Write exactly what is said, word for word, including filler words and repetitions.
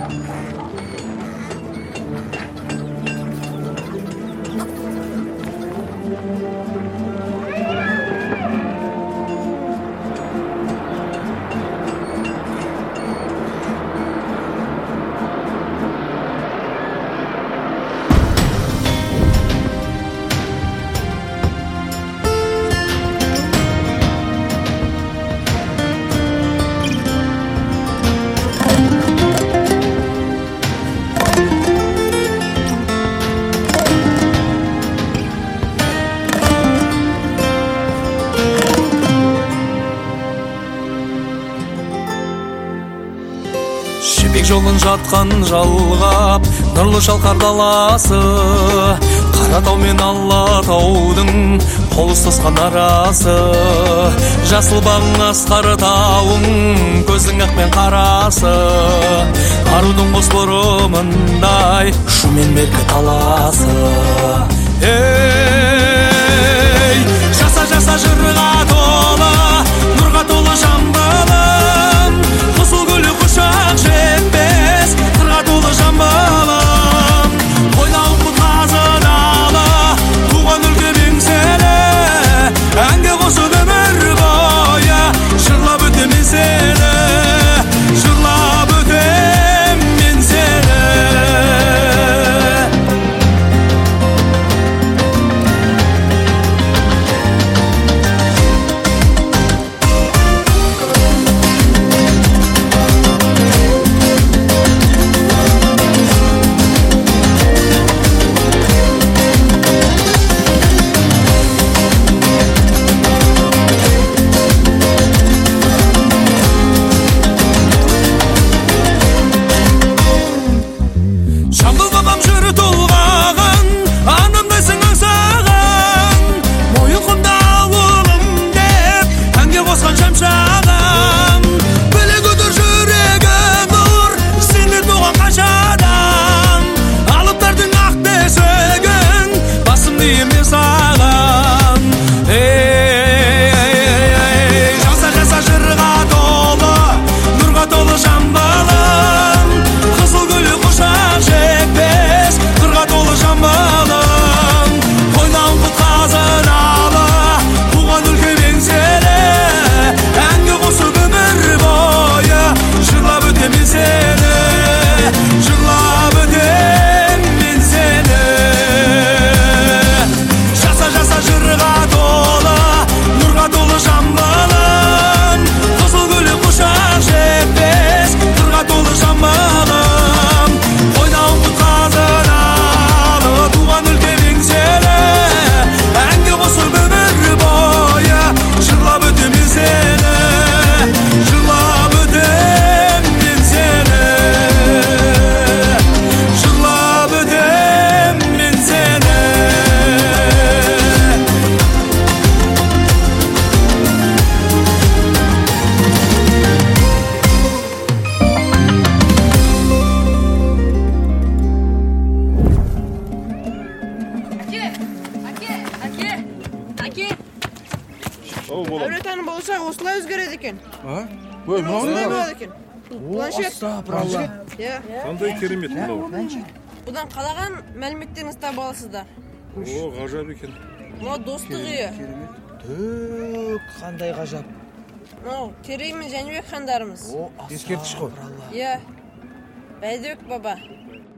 Жібек жолын жатқан жалғап, нұрлы шалқар даласы, Қаратау мен Алатаудың қол ұстасқан арасы. Жасыл бағың асқар тауың, көзің ақ пен қарасы, арудың қос бұрымындай шу мен меркі таласы. Ей, жаса жаса жырға толы, нұрға толы жамбылым, қызыл гүлі құшақ жетпес, қырға толы жамбылым. Қойнауым бұт қазыналы, туған өлке еңселі, әнге қосып өмір бойы жырлап өтемін сені, жырлап өтемін сені. Жамбыл бабам жүрі толғаған, анамдайсың аңсаған, мойын құмда ауылым деп әнге қосқан шамшағым. Біле көтір жүрегім нұр, сендер туған қашадан, алыптардың ақ бесігін басымды еме саған. Ей, жаса жаса жырға толы, нұрға толы жамбылым, қызыл гүлі құшақ жетпес, қырға толы жамбылым. Қойнауым бұт қазыналы, туған өлке еңселі, әнге қосып өмір бойы жырлап өтемін сені, жырлап өтемін сені. Жаса жаса жырға толы, нұрға толы жамбылым, қызыл гүлі құшақ жетпес, қырға толы жамбылым. Қойнауым бұт қазыналы, туған өлке еңселі, әнге қосып өмір бойы жырлап өтемін сені, жырлап өтемін сені, жырлап өтемін сені. Әке, әке, әке, әке. Әулетаным болса осылай өзгереді екен. Ой, Осылай мынау болады екен. Планшет. Иә. қандай керемет мынау. Бұдан қалаған мәліметтеріңізді таба аласыздар. О, ғажап екен. Мынау достық үйі. Түк, қандай ғажап. Мынау Керей мен Жәнібек хандарымыз. Ескерткіш қой. Иә. Бәйдібек баба.